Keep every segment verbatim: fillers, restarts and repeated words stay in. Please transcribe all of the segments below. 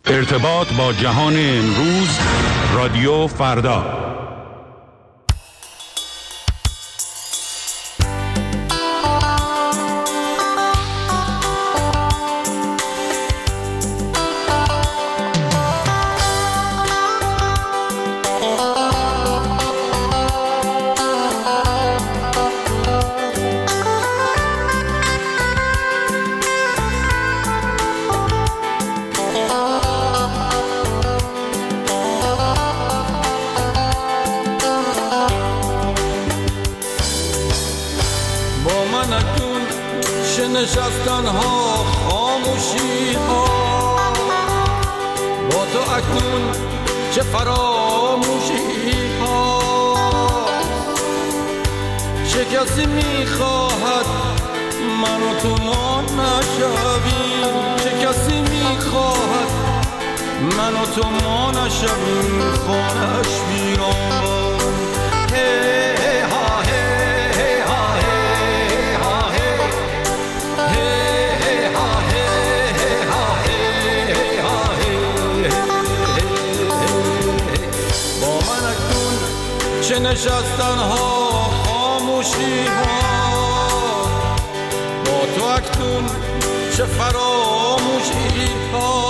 ارتباط با جهان امروز، رادیو فردا. نشستن ها خاموشی ها با تو اکنون چه فراموشی ها چه کسی میخواهد من و تو ما نشویم چه کسی میخواهد من و تو ما نشویم خانهش بیران چه نشستن ها خاموشی ها با تو اکنون چه فراموشی ها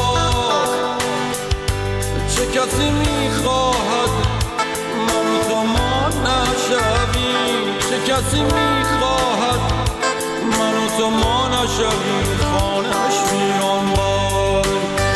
چه کسی میخواهد من و تو ما نشویم چه کسی میخواهد من و تو ما نشویم خانهش ویران باد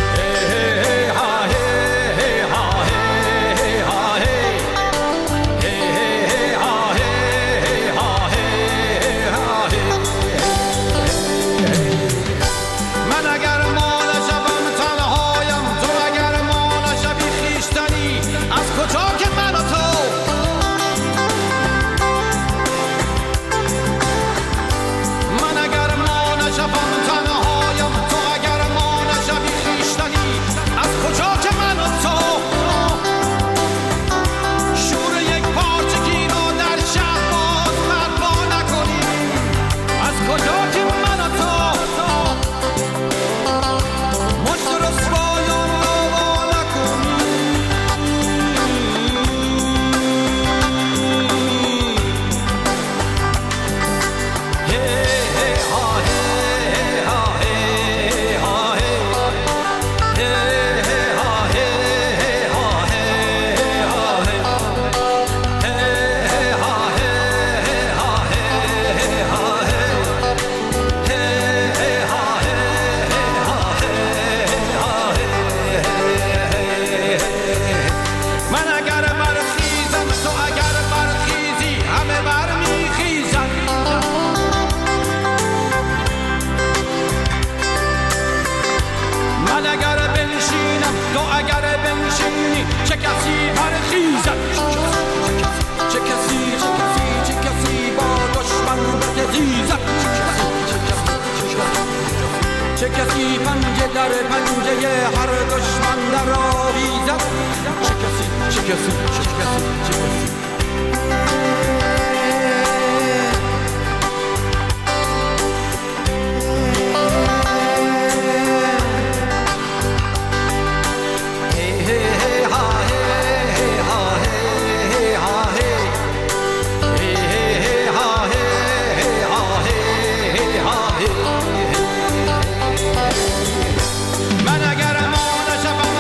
چه کسی پنجه در پنجه هر دشمن در آویزد چه کسی چه کسی چه کسی چه کسی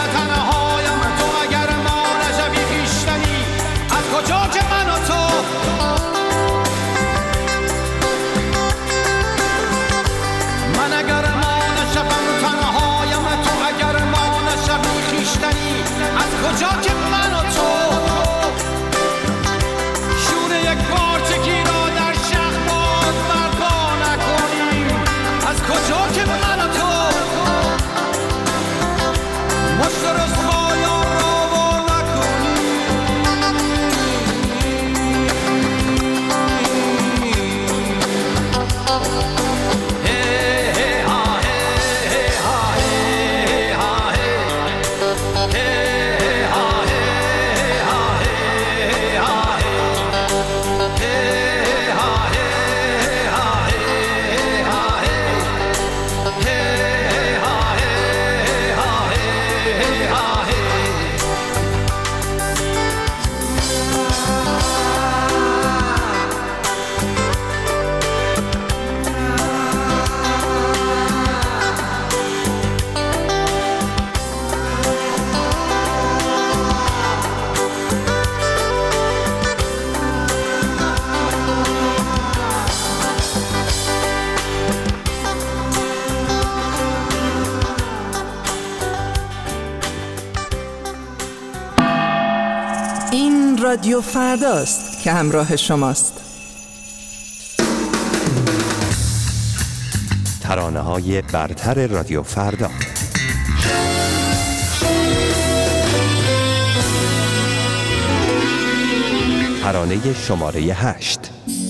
کجا که من و تو رادیو فرداست که همراه شماست. ترانه‌های برتر رادیو فردا. ترانه شماره هشت.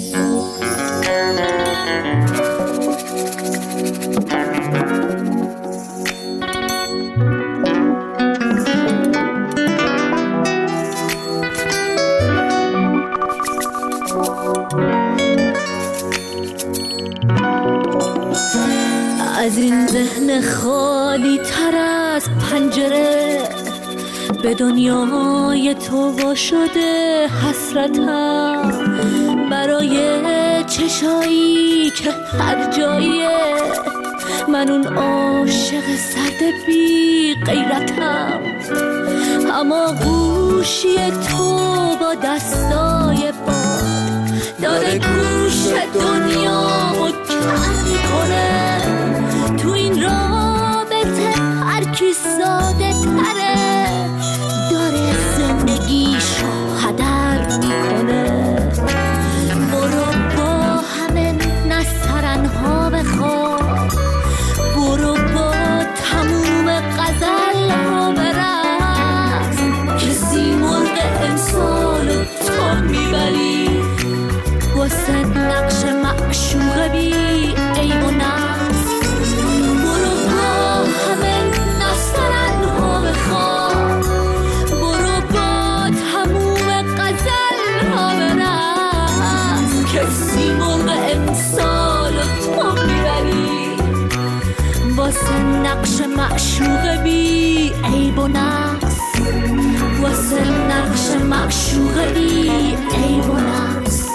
از این ذهن خالی تر از پنجره به دنیای تو وا شده حسرتم، برای چشایی که هر جاییه من اون عاشق سرد بی غیرتم، اما گوشی تو با دستای باد داره گوش دنیامو کم میکنه. تو این رابطه هر کی ساده تره داره زندگیشو هدر میکنه. برو با همه نسترنها بخواب، برو با تموم غزل ها برقص، کسی مرغ امسالو تو میبری واسه نقش معشوق بی عیب و نقص. برو با همه نسترنها بخواب، برو با تموم غزل ها برقص، کسی مرغ امسالو تو میبری واسه نقش معشوق بی عیب و نقص، واسه نقش معشوق بی عیب و نقص.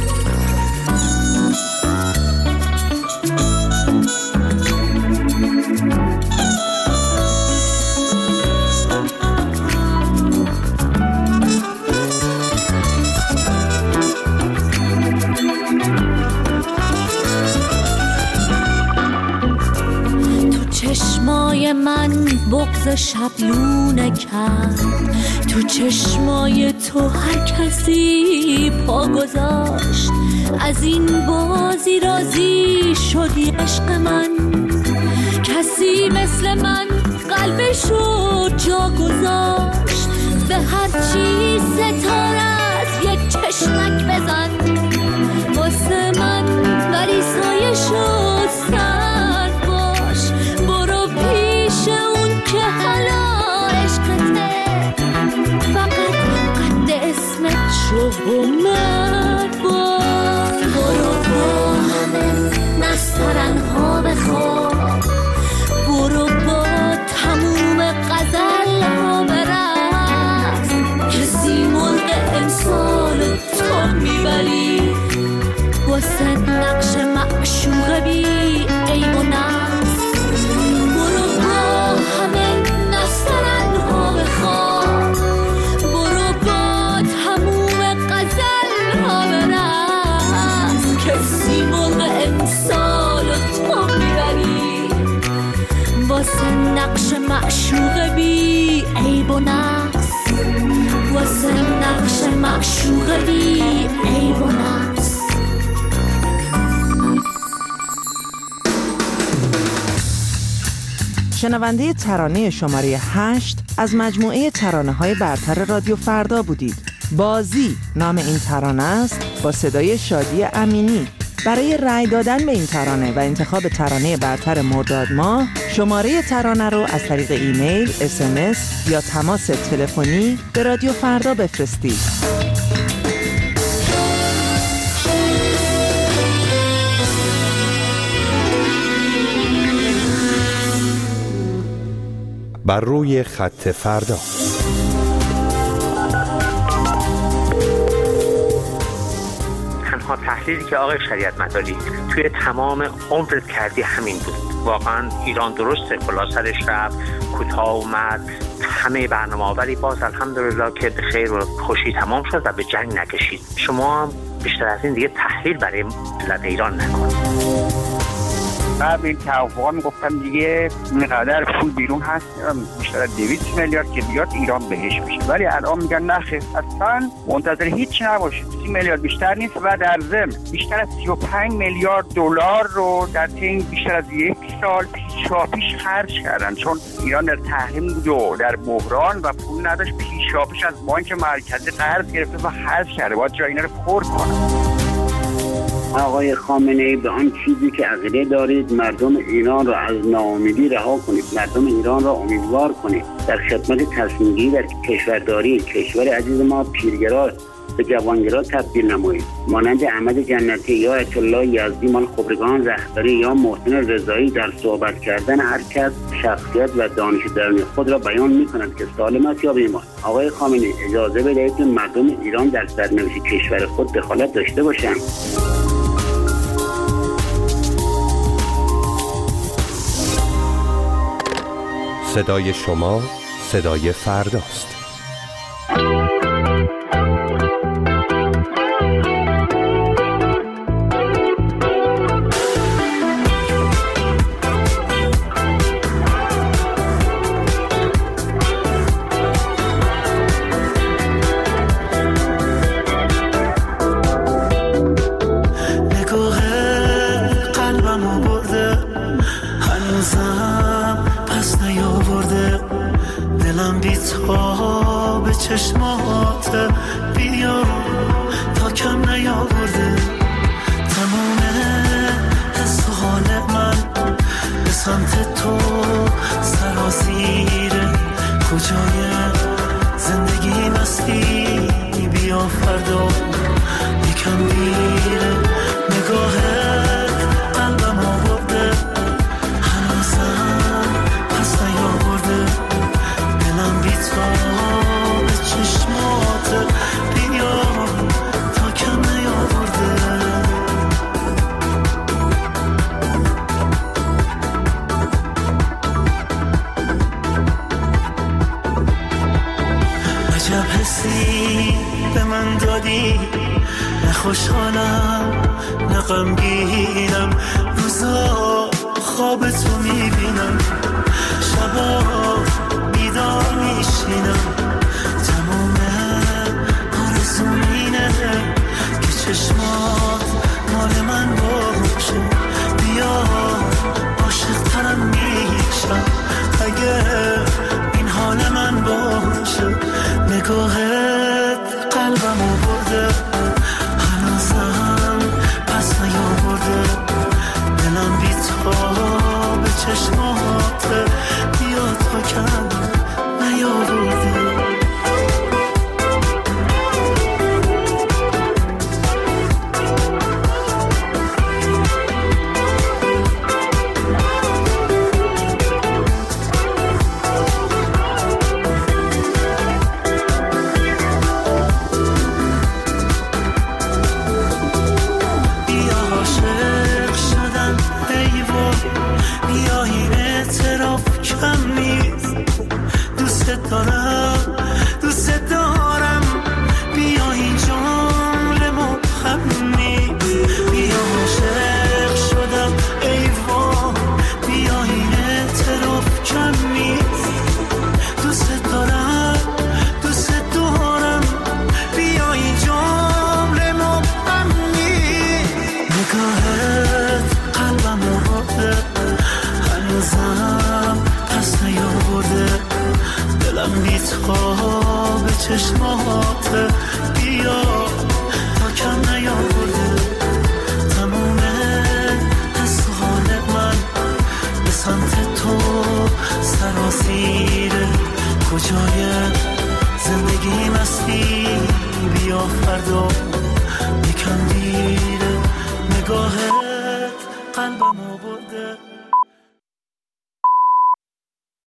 چشمای من بغض شبلونه کرد، تو چشمای تو هر کسی پا گذاشت، از این بازی راضی شدی عشق من، کسی مثل من قلبشو جا گذاشت، به هر چی ستاره از یک چشمک بزن واسه من ولی سایشو سرد باش. برو پیش اون که حالا عشقته، فقط قد اسمت شو و مرد باش. برو با همه نسترنها بخواب، برو با تموم غزل ها برقص، کسی مرغ امسالو تو میبری واسه نقش معشوق بی عیب و نقص. برو با همه نسترنها بخواب، برو با تموم غزل ها برقص، کسی مرغ امسالو تو میبری واسه نقش معشوق بی عیب و نقص، واسه نقش معشوق بی عیب و نقص. شنونده ترانه شماره هشت از مجموعه ترانه‌های برتر رادیو فردا بودید. بازی نام این ترانه است با صدای شادی امینی. برای رأی دادن به این ترانه و انتخاب ترانه برتر مرداد ماه، شماره ترانه رو از طریق ایمیل، اس ام اس یا تماس تلفنی به رادیو فردا بفرستید. بر روی خط فردا. تنها تحلیلی که آقای شریعت مداری توی تمام عمرت کردی همین بود. واقعا ایران درسته کلا سرش رفت، کوتاه اومد، همه برنامه ولی باز الحمدلله که به خیر و خوشی تمام شد و به جنگ نکشید. شما هم بیشتر از این دیگه تحلیل برای ملت ایران نکنید. قبل این توافقا میگفتن دیگه اینقدر پول بیرون هست بیشتر از دویست میلیارد که بیاد ایران بهش میشه، ولی الان میگن نخیر اصلا منتظر هیچ نباشید، سی میلیارد بیشتر نیست و در ضمن بیشتر از سی و پنج میلیارد دلار رو در طی بیشتر از یک سال پیشاپیش خرج کردن، چون ایران در تحریم بود و در بحران و پول نداشت، پیشاپیش از بانک مرکزی قرض گرفته و خرج کرده، باید جای اینا رو پر کنه. آقای خامنه‌ای به آن چیزی که عقیده دارید مردم ایران را از ناامیدی رها کنید، مردم ایران را امیدوار کنید، در خدمت تصمیم‌گیری در کشورداری کشور عزیز ما پیرگرا به جوانگرا تبدیل نمایید، مانند احمد جنتی یا آیت الله یزدی مال خبرگان رهبری یا محسن رضایی در صحبت کردن هر کس شخصیت و دانش درونی خود را بیان می‌کنند که سالم است یا بیمار. آقای خامنه‌ای اجازه بدهید که مردم ایران در سرنوشت کشور خود دخالت داشته باشند. صدای شما صدای فرداست. چشمات بیا تا کم نیاورده تمام حس و حال من به سمت تو سرازیره، کجای زندگی مستی بیا فردا یکم دیره، نگاهت قلبم آورده هنوزم پس نیاورده دلم بی تو چشمات بیا تا کم نیاورده. عجب حسی به من دادی، نه خوشحالم نه غمگینم، روزا خواب تو میبینم، شبا بیدار میشینم، که چشمات مال من باشه، بیا عاشق ترم میشم اگه این حال من باشه، نگاهت قلبمو برده هنوزم پس نیاورده، دلم بی تو به چشمات بیا تا کم نیاورده. چشمات بیا تا کم نیاورده تموم حس و حال من به سمت تو سرازیره، کجای زندگی مستی بیا فردا یکم دیره، نگاهت قلبمو برده